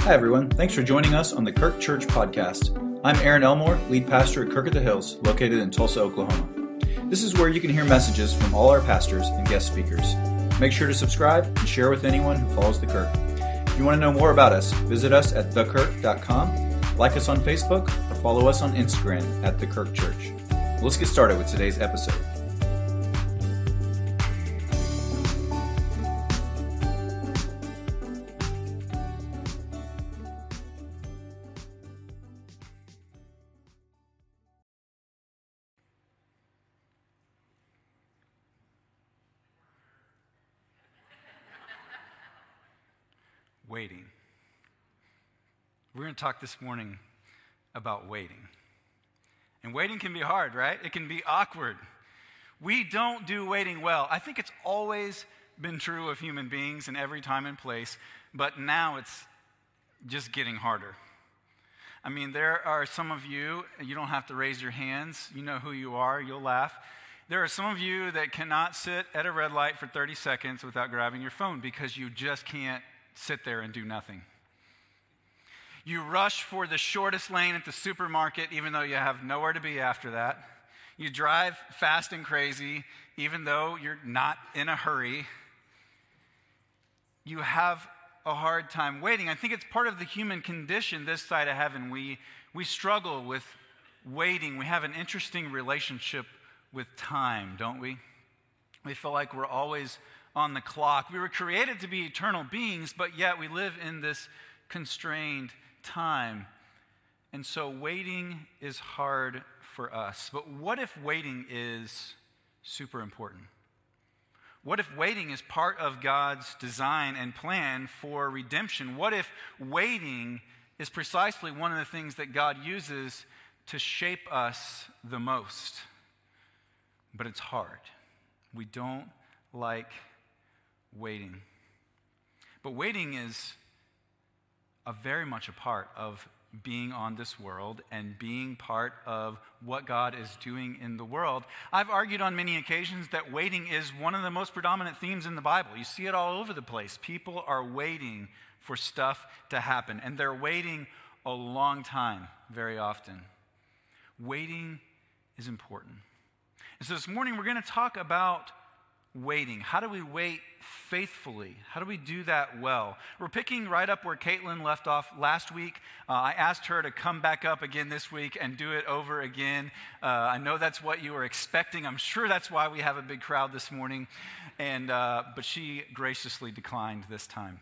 Hi, everyone. Thanks for joining us on the Kirk Church Podcast. I'm Aaron Elmore, lead pastor at Kirk at the Hills, located in Tulsa, Oklahoma. This is where you can hear messages from all our pastors and guest speakers. Make sure to subscribe and share with anyone who follows the Kirk. If you want to know more about us, visit us at thekirk.com, like us on Facebook, or follow us on Instagram at The Kirk Church. Let's get started with today's episode. Waiting. We're going to talk this morning about waiting. And waiting can be hard, right? It can be awkward. We don't do waiting well. I think it's always been true of human beings in every time and place, but now it's just getting harder. I mean, there are some of you don't have to raise your hands. You know who you are. You'll laugh. There are some of you that cannot sit at a red light for 30 seconds without grabbing your phone because you just can't sit there and do nothing. You rush for the shortest lane at the supermarket even though you have nowhere to be after that. You drive fast and crazy even though you're not in a hurry. You have a hard time waiting. I think it's part of the human condition this side of heaven. We struggle with waiting. We have an interesting relationship with time, don't we? We feel like we're always on the clock. We were created to be eternal beings, but yet we live in this constrained time. And so waiting is hard for us. But what if waiting is super important? What if waiting is part of God's design and plan for redemption? What if waiting is precisely one of the things that God uses to shape us the most? But it's hard. We don't like waiting. But waiting is very much a part of being on this world and being part of what God is doing in the world. I've argued on many occasions that waiting is one of the most predominant themes in the Bible. You see it all over the place. People are waiting for stuff to happen, and they're waiting a long time very often. Waiting is important. And so this morning we're going to talk about waiting. How do we wait faithfully? How do we do that well? We're picking right up where Caitlin left off last week. I asked her to come back up again this week and do it over again. I know that's what you were expecting. I'm sure that's why we have a big crowd this morning. But she graciously declined this time.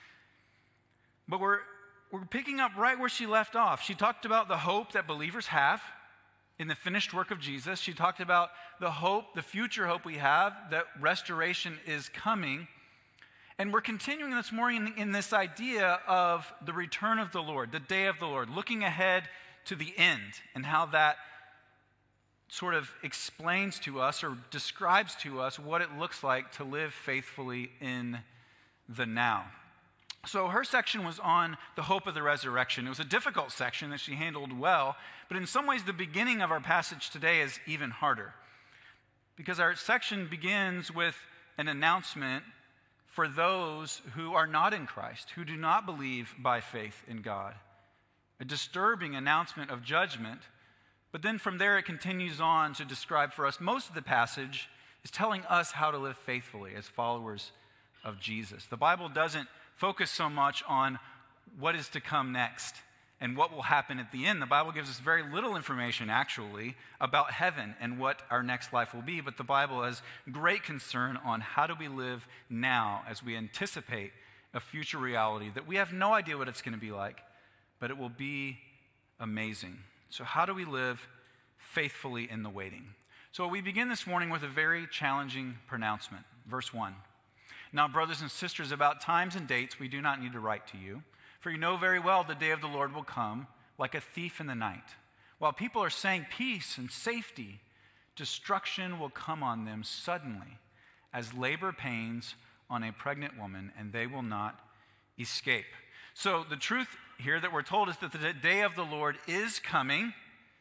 But we're picking up right where she left off. She talked about the hope that believers have in the finished work of Jesus. She talked about the hope, the future hope we have, that restoration is coming. And we're continuing this morning in this idea of the return of the Lord, the day of the Lord, looking ahead to the end and how that sort of explains to us or describes to us what it looks like to live faithfully in the now. So her section was on the hope of the resurrection. It was a difficult section that she handled well, but in some ways the beginning of our passage today is even harder because our section begins with an announcement for those who are not in Christ, who do not believe by faith in God. A disturbing announcement of judgment, but then from there it continues on to describe for us, most of the passage is telling us how to live faithfully as followers of Jesus. The Bible doesn't focus so much on what is to come next and what will happen at the end. The Bible gives us very little information, actually, about heaven and what our next life will be, but the Bible has great concern on how do we live now as we anticipate a future reality that we have no idea what it's going to be like, but it will be amazing. So how do we live faithfully in the waiting? So we begin this morning with a very challenging pronouncement. Verse 1. Now, brothers and sisters, about times and dates we do not need to write to you, for you know very well the day of the Lord will come like a thief in the night. While people are saying peace and safety, destruction will come on them suddenly as labor pains on a pregnant woman, and they will not escape. So the truth here that we're told is that the day of the Lord is coming.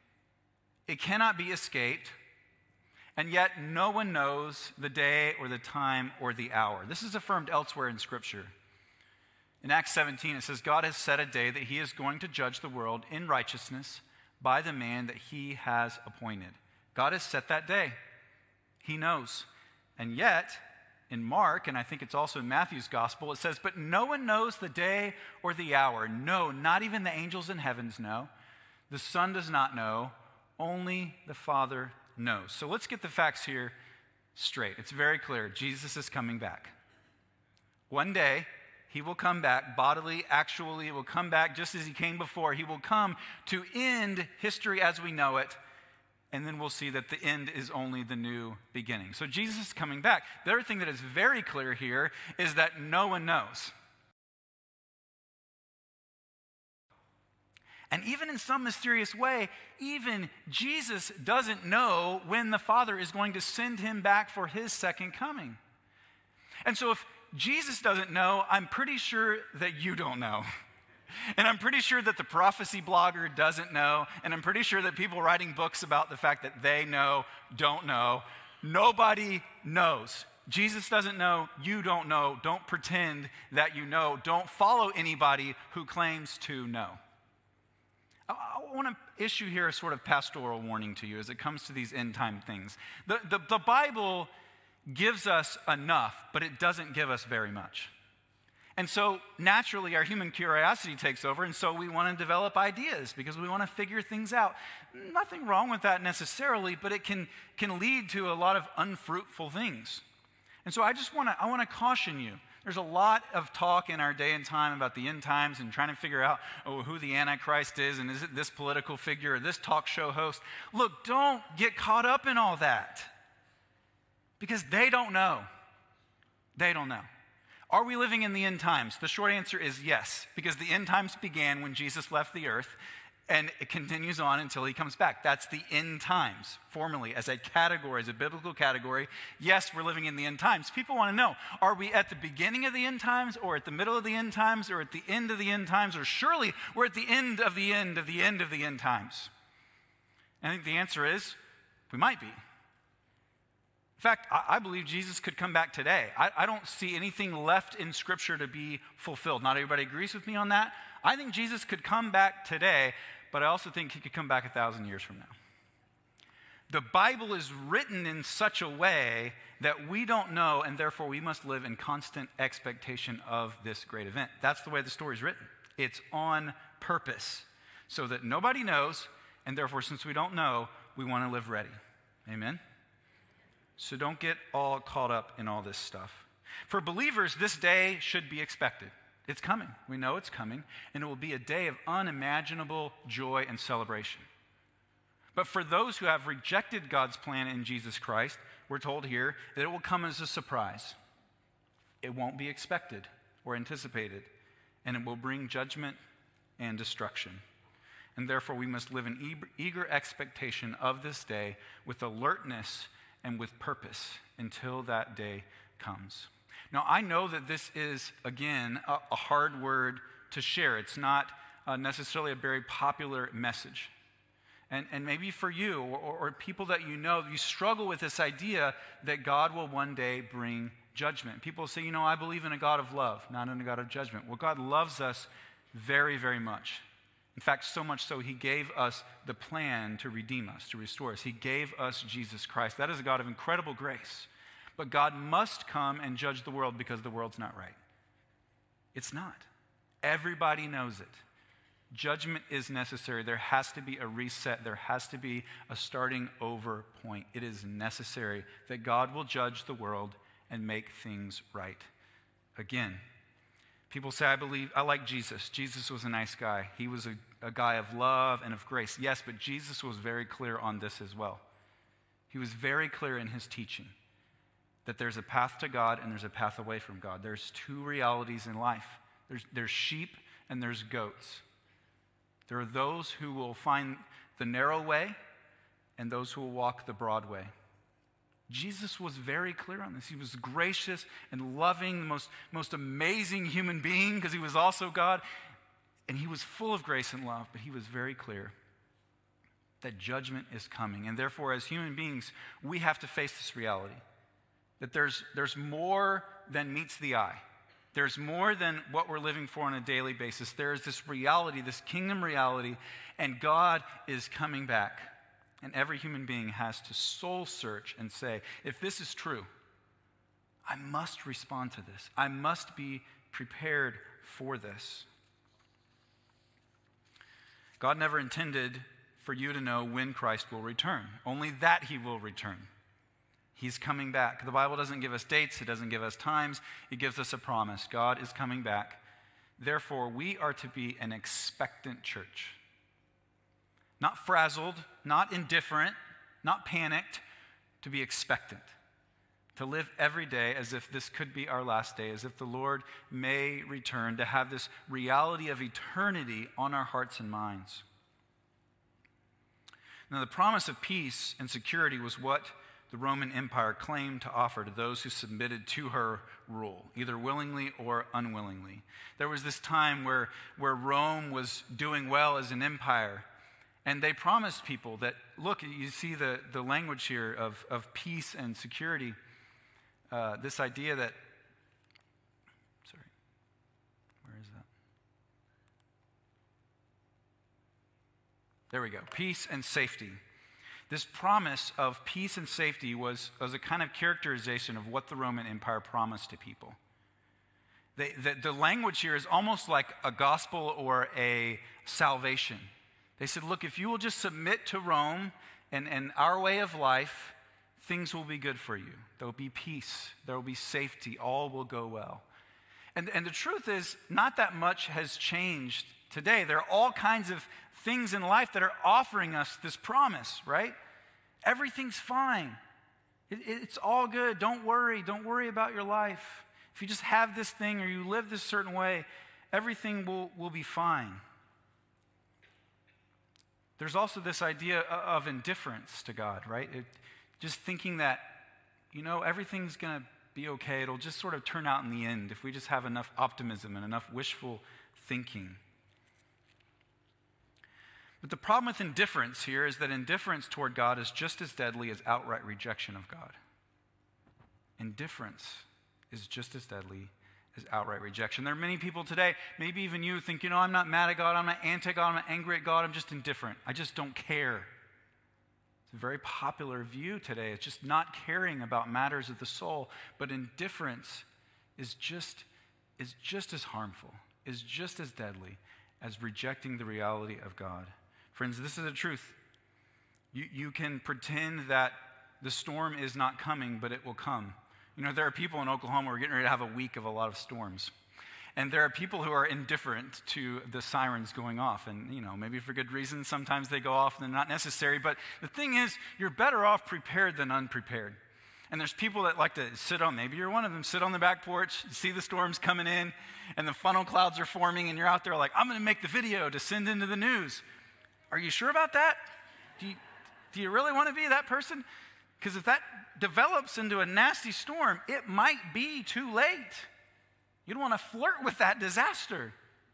It cannot be escaped. And yet no one knows the day or the time or the hour. This is affirmed elsewhere in Scripture. In Acts 17, it says, God has set a day that he is going to judge the world in righteousness by the man that he has appointed. God has set that day. He knows. And yet, in Mark, and I think it's also in Matthew's gospel, it says, but no one knows the day or the hour. No, not even the angels in heavens know. The Son does not know. Only the Father knows. So let's get the facts here straight. It's very clear. Jesus is coming back. One day, he will come back bodily, actually. He will come back just as he came before. He will come to end history as we know it. And then we'll see that the end is only the new beginning. So Jesus is coming back. The other thing that is very clear here is that no one knows. And even in some mysterious way, even Jesus doesn't know when the Father is going to send him back for his second coming. And so if Jesus doesn't know, I'm pretty sure that you don't know. And I'm pretty sure that the prophecy blogger doesn't know. And I'm pretty sure that people writing books about the fact that they know, don't know. Nobody knows. Jesus doesn't know. You don't know. Don't pretend that you know. Don't follow anybody who claims to know. I want to issue here a sort of pastoral warning to you as it comes to these end time things. The Bible gives us enough, but it doesn't give us very much. And so naturally our human curiosity takes over, and so we want to develop ideas because we want to figure things out. Nothing wrong with that necessarily, but it can lead to a lot of unfruitful things. And so I want to caution you. There's a lot of talk in our day and time about the end times and trying to figure out who the Antichrist is, and is it this political figure or this talk show host. Look, don't get caught up in all that because they don't know. They don't know. Are we living in the end times? The short answer is yes, because the end times began when Jesus left the earth, and it continues on until he comes back. That's the end times, formally, as a category, as a biblical category. Yes, we're living in the end times. People want to know, are we at the beginning of the end times, or at the middle of the end times, or at the end of the end times, or surely we're at the end of the end of the end of the end times? And I think the answer is, we might be. In fact, I believe Jesus could come back today. I don't see anything left in Scripture to be fulfilled. Not everybody agrees with me on that. I think Jesus could come back today, but I also think he could come back 1,000 years from now. The Bible is written in such a way that we don't know, and therefore we must live in constant expectation of this great event. That's the way the story is written. It's on purpose, so that nobody knows, and therefore since we don't know, we want to live ready. Amen? So don't get all caught up in all this stuff. For believers, this day should be expected. It's coming. We know it's coming, and it will be a day of unimaginable joy and celebration. But for those who have rejected God's plan in Jesus Christ, we're told here that it will come as a surprise. It won't be expected or anticipated, and it will bring judgment and destruction. And therefore, we must live in eager expectation of this day with alertness and with purpose until that day comes. Now, I know that this is, again, a hard word to share. It's not necessarily a very popular message. And maybe for you or people that you know, you struggle with this idea that God will one day bring judgment. People say, I believe in a God of love, not in a God of judgment. Well, God loves us very, very much. In fact, so much so, he gave us the plan to redeem us, to restore us. He gave us Jesus Christ. That is a God of incredible grace. But God must come and judge the world because the world's not right. It's not. Everybody knows it. Judgment is necessary. There has to be a reset. There has to be a starting over point. It is necessary that God will judge the world and make things right. Again, people say, I like Jesus. Jesus was a nice guy. He was a guy of love and of grace. Yes, but Jesus was very clear on this as well. He was very clear in his teaching that there's a path to God and there's a path away from God. There's two realities in life. There's sheep and there's goats. There are those who will find the narrow way and those who will walk the broad way. Jesus was very clear on this. He was gracious and loving, the most amazing human being because he was also God. And he was full of grace and love, but he was very clear that judgment is coming. And therefore, as human beings, we have to face this reality that there's more than meets the eye. There's more than what we're living for on a daily basis. There is this reality, this kingdom reality, and God is coming back. And every human being has to soul search and say, if this is true, I must respond to this. I must be prepared for this. God never intended for you to know when Christ will return, only that he will return. He's coming back. The Bible doesn't give us dates. It doesn't give us times. It gives us a promise. God is coming back. Therefore, we are to be an expectant church. Not frazzled, not indifferent, not panicked, to be expectant. To live every day as if this could be our last day, as if the Lord may return, to have this reality of eternity on our hearts and minds. Now, the promise of peace and security was what the Roman Empire claimed to offer to those who submitted to her rule, either willingly or unwillingly. There was this time where Rome was doing well as an empire, and they promised people that, look, you see the language here of peace and security, this idea that, where is that? There we go, peace and safety. This promise of peace and safety was a kind of characterization of what the Roman Empire promised to people. The language here is almost like a gospel or a salvation. They said, look, if you will just submit to Rome and our way of life, things will be good for you. There will be peace. There will be safety. All will go well. And the truth is, not that much has changed today. There are all kinds of things in life that are offering us this promise, right? Everything's fine. It's all good. Don't worry. Don't worry about your life. If you just have this thing or you live this certain way, everything will be fine. There's also this idea of indifference to God, right? Just thinking that, everything's going to be okay. It'll just sort of turn out in the end if we just have enough optimism and enough wishful thinking. But the problem with indifference here is that indifference toward God is just as deadly as outright rejection of God. Indifference is just as deadly as outright rejection. There are many people today, maybe even you, think, I'm not mad at God, I'm not anti-God, I'm not angry at God, I'm just indifferent. I just don't care. It's a very popular view today. It's just not caring about matters of the soul. But indifference is just as harmful, is just as deadly as rejecting the reality of God. Friends, this is the truth. You can pretend that the storm is not coming, but it will come. There are people in Oklahoma who are getting ready to have a week of a lot of storms. And there are people who are indifferent to the sirens going off. And, maybe for good reason, sometimes they go off and they're not necessary. But the thing is, you're better off prepared than unprepared. And there's people that like to maybe you're one of them, sit on the back porch, see the storms coming in, and the funnel clouds are forming, and you're out there like, I'm going to make the video to send into the news. Are you sure about that? Do you really want to be that person? Because if that develops into a nasty storm, it might be too late. You don't want to flirt with that disaster.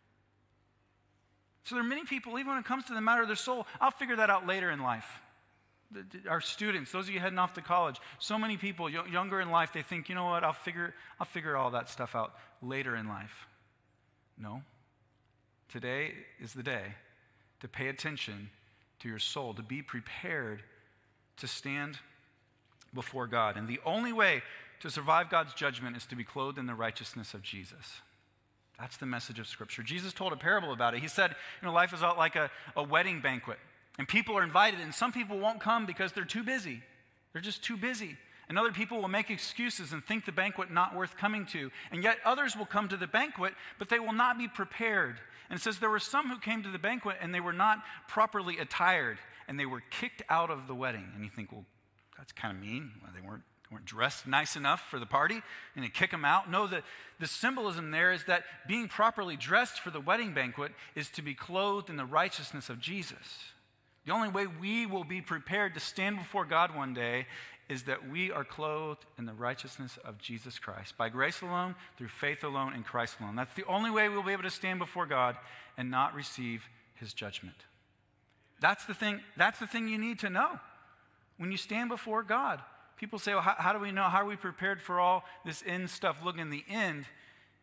So there are many people, even when it comes to the matter of their soul, I'll figure that out later in life. Our students, those of you heading off to college, so many people younger in life, they think, you know what, I'll figure all that stuff out later in life. No. Today is the day to pay attention to your soul, to be prepared to stand before God. And the only way to survive God's judgment is to be clothed in the righteousness of Jesus. That's the message of Scripture. Jesus told a parable about it. He said, life is like a wedding banquet. And people are invited, and some people won't come because they're too busy. They're just too busy. And other people will make excuses and think the banquet not worth coming to. And yet others will come to the banquet, but they will not be prepared. And it says there were some who came to the banquet and they were not properly attired, and they were kicked out of the wedding. And you think, well, that's kind of mean. Well, they weren't dressed nice enough for the party, and they kick them out. No, the symbolism there is that being properly dressed for the wedding banquet is to be clothed in the righteousness of Jesus. The only way we will be prepared to stand before God one day is that we are clothed in the righteousness of Jesus Christ. By grace alone, through faith alone, in Christ alone. That's the only way we'll be able to stand before God and not receive his judgment. That's the thing you need to know. When you stand before God, people say, well, how do we know? How are we prepared for all this end stuff? Look, in the end,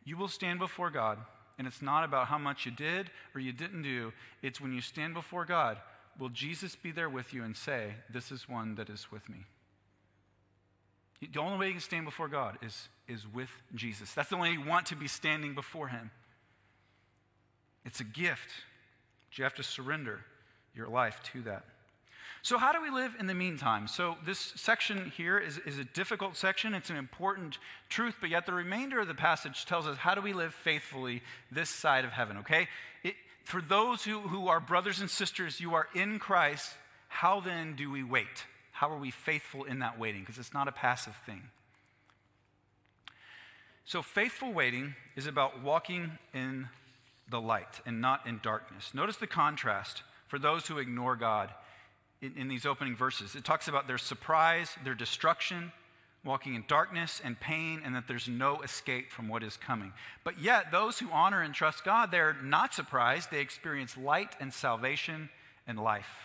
you will stand before God, and it's not about how much you did or you didn't do. It's when you stand before God, will Jesus be there with you and say, this is one that is with me? The only way you can stand before God is with Jesus. That's the only way you want to be standing before him. It's a gift, but you have to surrender your life to that. So how do we live in the meantime? So this section here is a difficult section. It's an important truth, but yet the remainder of the passage tells us how do we live faithfully this side of heaven, okay? For those who are brothers and sisters, you are in Christ, how then do we wait? How are we faithful in that waiting? Because it's not a passive thing. So faithful waiting is about walking in the light and not in darkness. Notice the contrast for those who ignore God in these opening verses. It talks about their surprise, their destruction, walking in darkness and pain, and that there's no escape from what is coming. But yet, those who honor and trust God, they're not surprised. They experience light and salvation and life.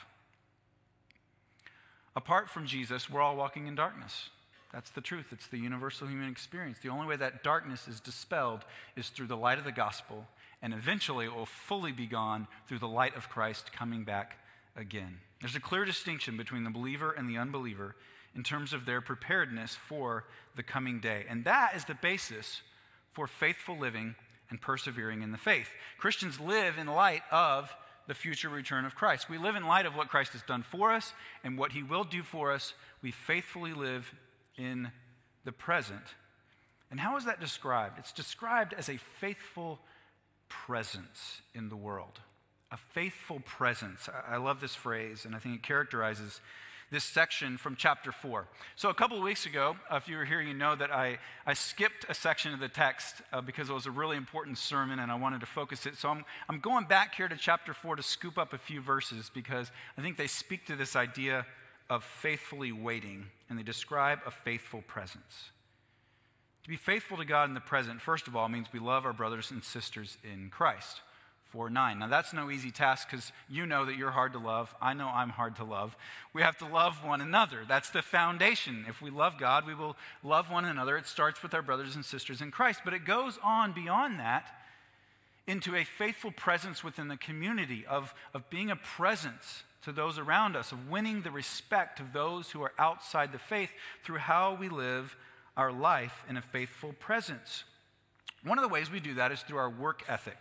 Apart from Jesus, we're all walking in darkness. That's the truth. It's the universal human experience. The only way that darkness is dispelled is through the light of the gospel, and eventually it will fully be gone through the light of Christ coming back again. There's a clear distinction between the believer and the unbeliever in terms of their preparedness for the coming day. And that is the basis for faithful living and persevering in the faith. Christians live in light of the future return of Christ. We live in light of what Christ has done for us and what he will do for us. We faithfully live in the present. And how is that described? It's described as a faithful presence in the world. A faithful presence. I love this phrase, and I think it characterizes this section from chapter 4. So a couple of weeks ago, if you were here, you know that I skipped a section of the text because it was a really important sermon and I wanted to focus it. So I'm going back here to chapter 4 to scoop up a few verses because I think they speak to this idea of faithfully waiting, and they describe a faithful presence. To be faithful to God in the present, first of all, means we love our brothers and sisters in Christ. 4:9. Now that's no easy task because you know that you're hard to love. I know I'm hard to love. We have to love one another. That's the foundation. If we love God, we will love one another. It starts with our brothers and sisters in Christ, but it goes on beyond that into a faithful presence within the community, of being a presence to those around us, of winning the respect of those who are outside the faith through how we live our life in a faithful presence. One of the ways we do that is through our work ethic.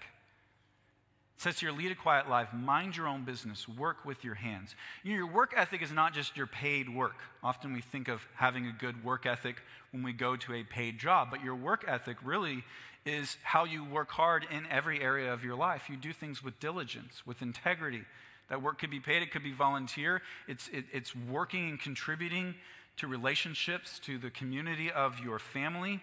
It says here, lead a quiet life, mind your own business, work with your hands. Your work ethic is not just your paid work. Often we think of having a good work ethic when we go to a paid job, but your work ethic really is how you work hard in every area of your life. You do things with diligence, with integrity. That work could be paid, it could be volunteer. It's working and contributing to relationships, to the community of your family.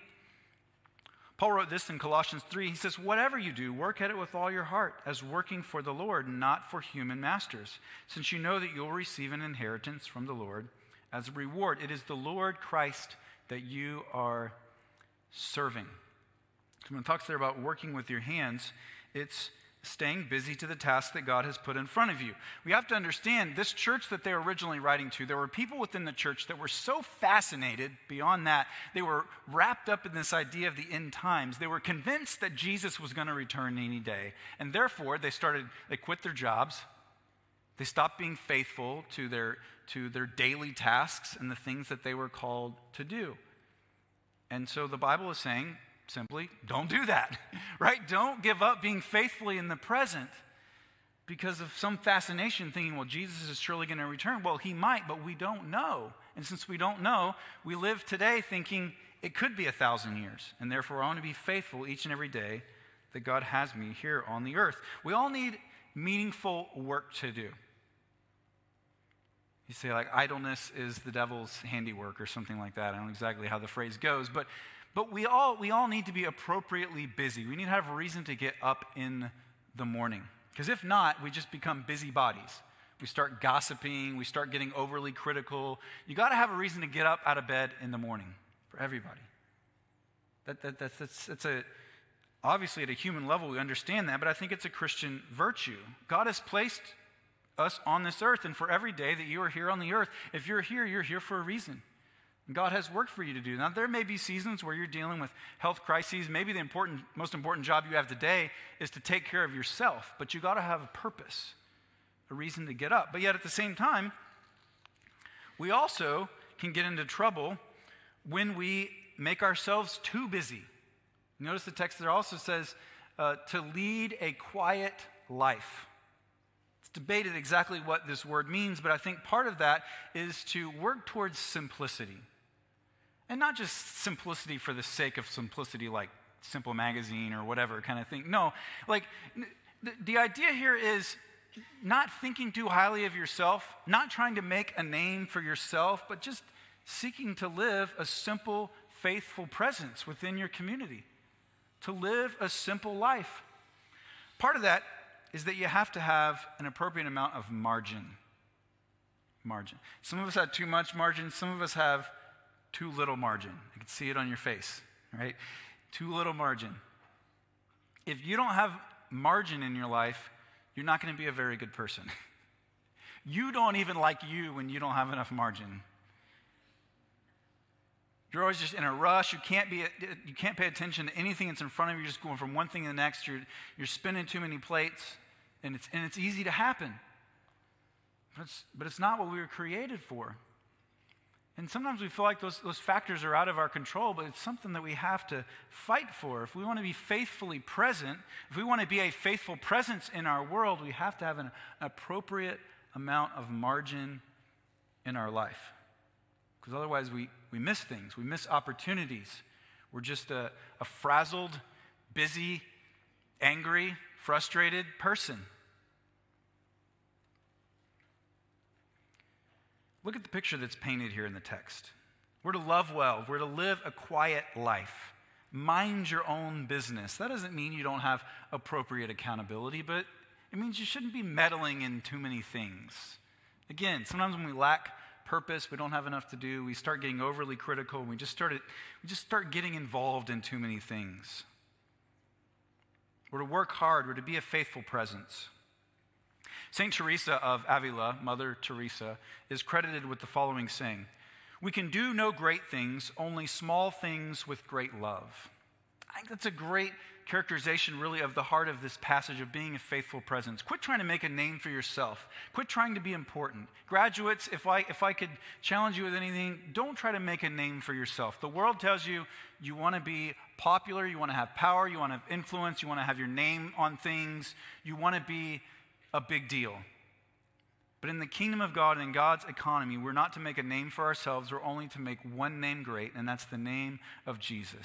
Paul wrote this in Colossians 3. He says, whatever you do, work at it with all your heart, as working for the Lord, not for human masters, since you know that you'll receive an inheritance from the Lord as a reward. It is the Lord Christ that you are serving. When it talks there about working with your hands, it's staying busy to the task that God has put in front of you. We have to understand this church that they were originally writing to, there were people within the church that were so fascinated beyond that. They were wrapped up in this idea of the end times. They were convinced that Jesus was going to return any day. And therefore, they quit their jobs. They stopped being faithful to their daily tasks and the things that they were called to do. And so the Bible is saying, simply, don't do that, right? Don't give up being faithfully in the present because of some fascination thinking, well, Jesus is surely going to return. Well, he might, but we don't know. And since we don't know, we live today thinking it could be 1,000 years. And therefore, I want to be faithful each and every day that God has me here on the earth. We all need meaningful work to do. You say, like, idleness is the devil's handiwork or something like that. I don't know exactly how the phrase goes, but we all need to be appropriately busy. We need to have a reason to get up in the morning. Because if not, we just become busybodies. We start gossiping. We start getting overly critical. You got to have a reason to get up out of bed in the morning for everybody. That's obviously at a human level we understand that, but I think it's a Christian virtue. God has placed us on this earth, and for every day that you are here on the earth, if you're here for a reason. God has work for you to do. Now, there may be seasons where you're dealing with health crises. Maybe the most important job you have today is to take care of yourself, but you got to have a purpose, a reason to get up. But yet at the same time, we also can get into trouble when we make ourselves too busy. Notice the text there also says to lead a quiet life. It's debated exactly what this word means, but I think part of that is to work towards simplicity. And not just simplicity for the sake of simplicity, like Simple Magazine or whatever kind of thing. No, like the idea here is not thinking too highly of yourself, not trying to make a name for yourself, but just seeking to live a simple, faithful presence within your community, to live a simple life. Part of that is that you have to have an appropriate amount of margin. Some of us have too much margin, some of us have too little margin. I can see it on your face, right? Too little margin. If you don't have margin in your life, you're not going to be a very good person. You don't even like you when you don't have enough margin. You're always just in a rush. You can't pay attention to anything that's in front of you. You're just going from one thing to the next. You're spinning too many plates, and it's easy to happen. But it's not what we were created for. And sometimes we feel like those factors are out of our control, but it's something that we have to fight for. If we want to be faithfully present, if we want to be a faithful presence in our world, we have to have an appropriate amount of margin in our life. Because otherwise we miss things, we miss opportunities. We're just a frazzled, busy, angry, frustrated person. Look at the picture that's painted here in the text. We're to love well. We're to live a quiet life. Mind your own business. That doesn't mean you don't have appropriate accountability, but it means you shouldn't be meddling in too many things. Again, sometimes when we lack purpose, we don't have enough to do, we start getting overly critical, and we just start getting involved in too many things. We're to work hard. We're to be a faithful presence. St. Teresa of Avila, Mother Teresa, is credited with the following saying: "We can do no great things, only small things with great love." I think that's a great characterization, really, of the heart of this passage of being a faithful presence. Quit trying to make a name for yourself. Quit trying to be important. Graduates, if I could challenge you with anything, don't try to make a name for yourself. The world tells you you want to be popular, you want to have power, you want to have influence, you want to have your name on things, you want to be a big deal. But in the kingdom of God and in God's economy, we're not to make a name for ourselves. We're only to make one name great, and that's the name of Jesus.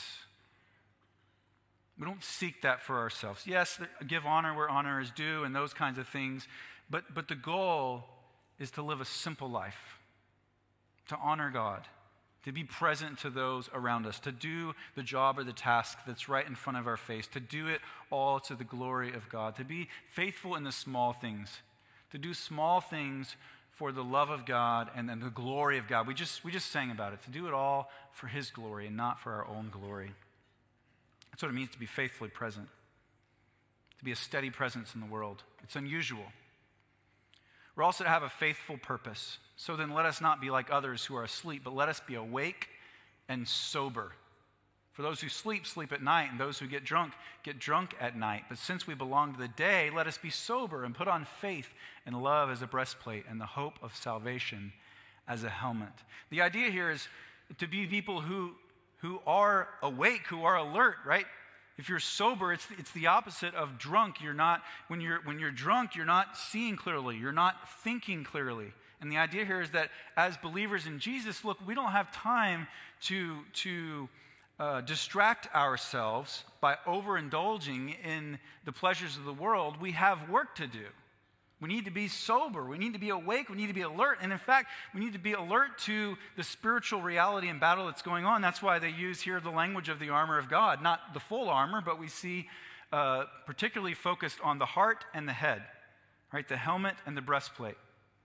We don't seek that for ourselves. Yes, give honor where honor is due and those kinds of things, but the goal is to live a simple life, to honor God, to be present to those around us, to do the job or the task that's right in front of our face, to do it all to the glory of God, to be faithful in the small things, to do small things for the love of God and then the glory of God. We just sang about it, to do it all for His glory and not for our own glory. That's what it means to be faithfully present, to be a steady presence in the world. It's unusual. We're also to have a faithful purpose. So then let us not be like others who are asleep, but let us be awake and sober. For those who sleep, sleep at night, and those who get drunk at night. But since we belong to the day, let us be sober and put on faith and love as a breastplate and the hope of salvation as a helmet. The idea here is to be people who are awake, who are alert, right? If you're sober, it's the opposite of drunk. When you're drunk, you're not seeing clearly. You're not thinking clearly. And the idea here is that as believers in Jesus, look, we don't have time to distract ourselves by overindulging in the pleasures of the world. We have work to do. We need to be sober. We need to be awake. We need to be alert. And in fact, we need to be alert to the spiritual reality and battle that's going on. That's why they use here the language of the armor of God. Not the full armor, but we see particularly focused on the heart and the head, right? The helmet and the breastplate.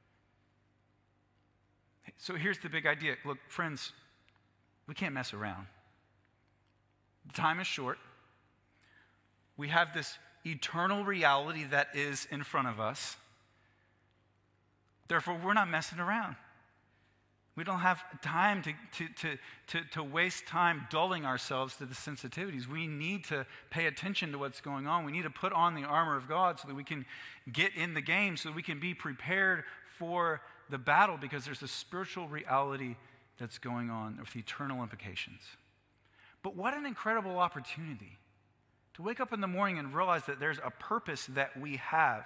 So here's the big idea. Look, friends, we can't mess around. The time is short. We have this eternal reality that is in front of us. Therefore, we're not messing around. We don't have time to waste time dulling ourselves to the sensitivities. We need to pay attention to what's going on. We need to put on the armor of God so that we can get in the game, so that we can be prepared for the battle, because there's a spiritual reality that's going on with eternal implications. But what an incredible opportunity to wake up in the morning and realize that there's a purpose that we have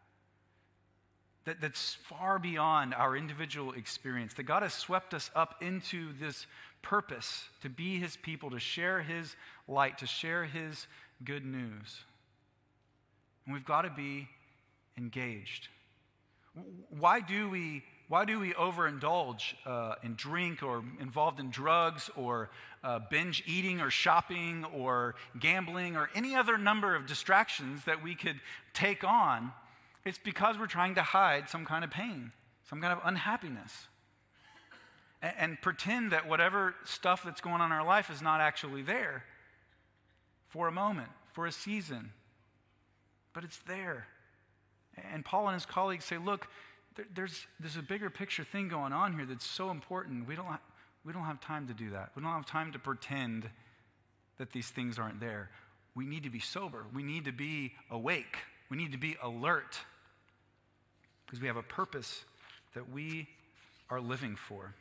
that's far beyond our individual experience, that God has swept us up into this purpose to be his people, to share his light, to share his good news. And we've got to be engaged. Why do we overindulge in drink, or involved in drugs, or binge eating, or shopping, or gambling, or any other number of distractions that we could take on? It's because we're trying to hide some kind of pain, some kind of unhappiness, and pretend that whatever stuff that's going on in our life is not actually there for a moment, for a season. But it's there. And Paul and his colleagues say, look, there's a bigger picture thing going on here that's so important. We don't have time to do that. We don't have time to pretend that these things aren't there. We need to be sober. We need to be awake. We need to be alert, because we have a purpose that we are living for.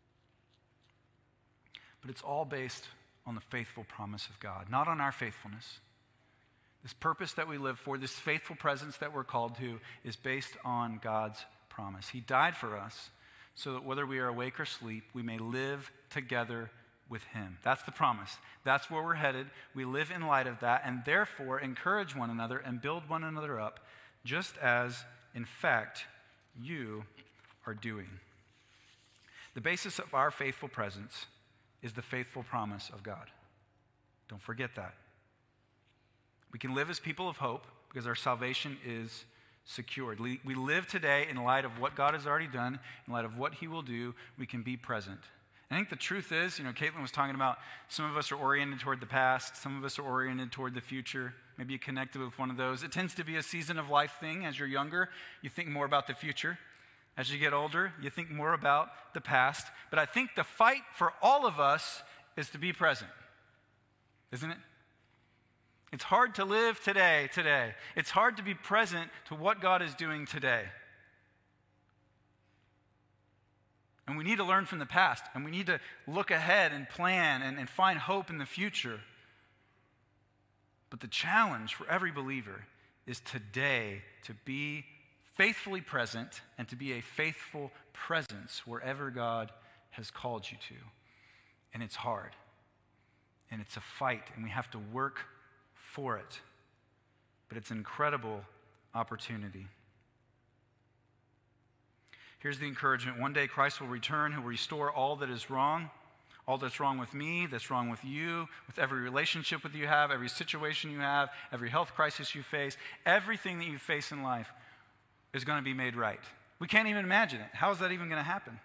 But it's all based on the faithful promise of God, not on our faithfulness. This purpose that we live for, this faithful presence that we're called to, is based on God's promise. He died for us so that whether we are awake or asleep, we may live together with him. That's the promise. That's where we're headed. We live in light of that, and therefore encourage one another and build one another up, just as, in fact, you are doing. The basis of our faithful presence is the faithful promise of God. Don't forget that. We can live as people of hope because our salvation is secured. We live today in light of what God has already done, in light of what he will do. We can be present. I think the truth is, Caitlin was talking about some of us are oriented toward the past, some of us are oriented toward the future. Maybe you connected with one of those. It tends to be a season of life thing. As you're younger, you think more about the future. As you get older, you think more about the past. But I think the fight for all of us is to be present, isn't it? It's hard to live today. It's hard to be present to what God is doing today. And we need to learn from the past, and we need to look ahead and plan and find hope in the future. But the challenge for every believer is today to be faithfully present and to be a faithful presence wherever God has called you to. And it's hard, and it's a fight, and we have to work for it. But it's an incredible opportunity. Here's the encouragement. One day Christ will return. He'll restore all that is wrong, all that's wrong with me, that's wrong with you, with every relationship that you have, every situation you have, every health crisis you face. Everything that you face in life is going to be made right. We can't even imagine it. How is that even going to happen?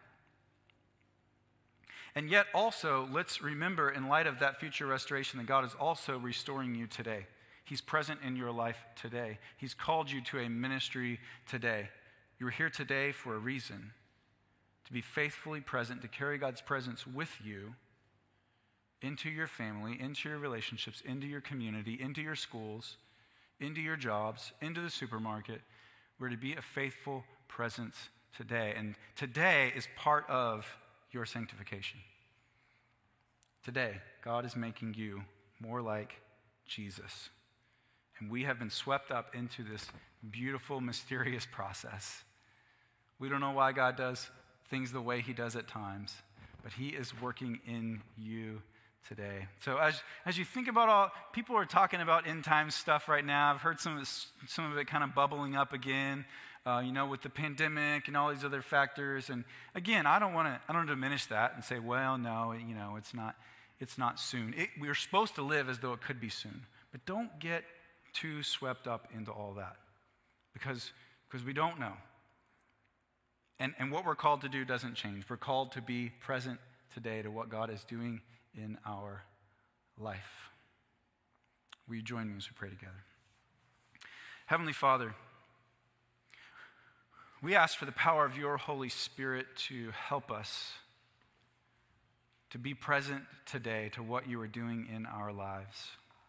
And yet also, let's remember in light of that future restoration that God is also restoring you today. He's present in your life today. He's called you to a ministry today. You're here today for a reason, to be faithfully present, to carry God's presence with you into your family, into your relationships, into your community, into your schools, into your jobs, into the supermarket. We're to be a faithful presence today. And today is part of your sanctification. Today, God is making you more like Jesus. And we have been swept up into this beautiful, mysterious process. We don't know why God does things the way he does at times, but he is working in you today. So as you think about all, people are talking about end time stuff right now. I've heard some of it kind of bubbling up again, with the pandemic and all these other factors. And again, I don't want to diminish that and say, well, no, it's not soon. We're supposed to live as though it could be soon, but don't get too swept up into all that because we don't know. And what we're called to do doesn't change. We're called to be present today to what God is doing in our life. Will you join me as we pray together? Heavenly Father, We ask for the power of your Holy Spirit to help us to be present today to what you are doing in our lives.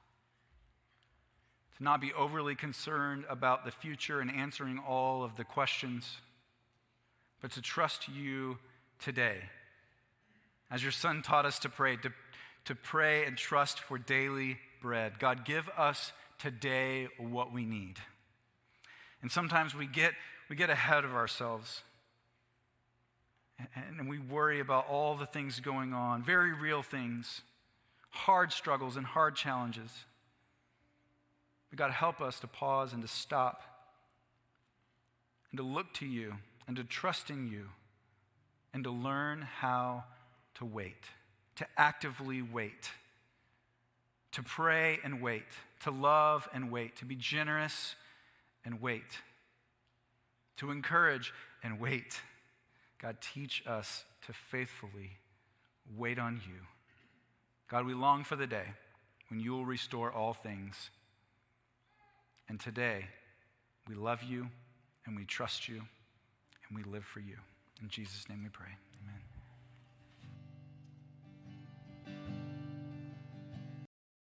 To not be overly concerned about the future and answering all of the questions, but to trust you today. As your son taught us to pray and trust for daily bread. God, give us today what we need. And sometimes we get ahead of ourselves. And we worry about all the things going on, very real things, hard struggles and hard challenges. But God, help us to pause and to stop and to look to you and to trust in you and to learn how to wait, to actively wait, to pray and wait, to love and wait, to be generous and wait, to encourage and wait. God, teach us to faithfully wait on you. God, we long for the day when you will restore all things. And today, we love you and we trust you and we live for you. In Jesus' name we pray. Amen.